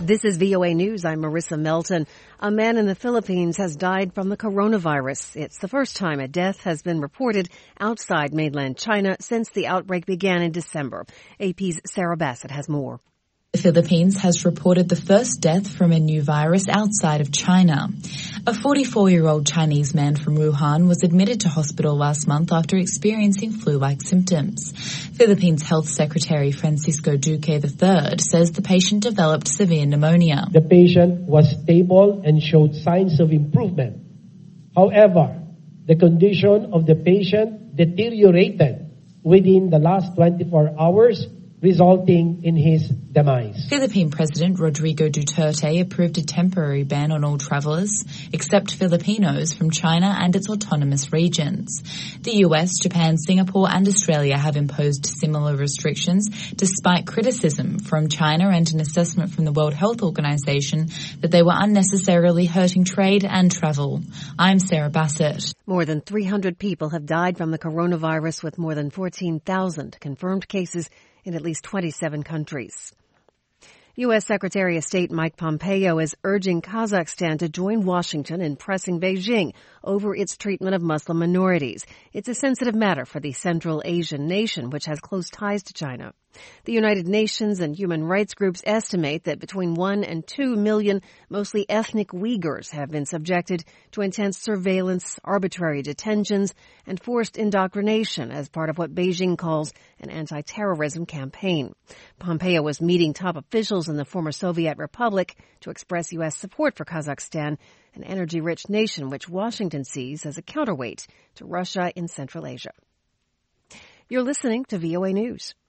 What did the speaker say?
This is VOA News. I'm Marissa Melton. A man in the Philippines has died from the coronavirus. It's the first time a death has been reported outside mainland China since the outbreak began in December. AP's Sarah Bassett has more. The Philippines has reported the first death from a new virus outside of China. A 44-year-old Chinese man from Wuhan was admitted to hospital last month after experiencing flu-like symptoms. Philippines Health Secretary Francisco Duque III says the patient developed severe pneumonia. The patient was stable and showed signs of improvement. However, the condition of the patient deteriorated within the last 24 hours, resulting in his demise. Philippine President Rodrigo Duterte approved a temporary ban on all travelers, except Filipinos, from China and its autonomous regions. The US, Japan, Singapore and Australia have imposed similar restrictions, despite criticism from China and an assessment from the World Health Organization that they were unnecessarily hurting trade and travel. I'm Sarah Bassett. More than 300 people have died from the coronavirus, with more than 14,000 confirmed cases in at least 27 countries. U.S. Secretary of State Mike Pompeo is urging Kazakhstan to join Washington in pressing Beijing over its treatment of Muslim minorities. It's a sensitive matter for the Central Asian nation, which has close ties to China. The United Nations and human rights groups estimate that between 1 and 2 million, mostly ethnic Uyghurs, have been subjected to intense surveillance, arbitrary detentions, and forced indoctrination as part of what Beijing calls an anti-terrorism campaign. Pompeo was meeting top officials in the former Soviet Republic to express U.S. support for Kazakhstan, an energy-rich nation which Washington sees as a counterweight to Russia in Central Asia. You're listening to VOA News.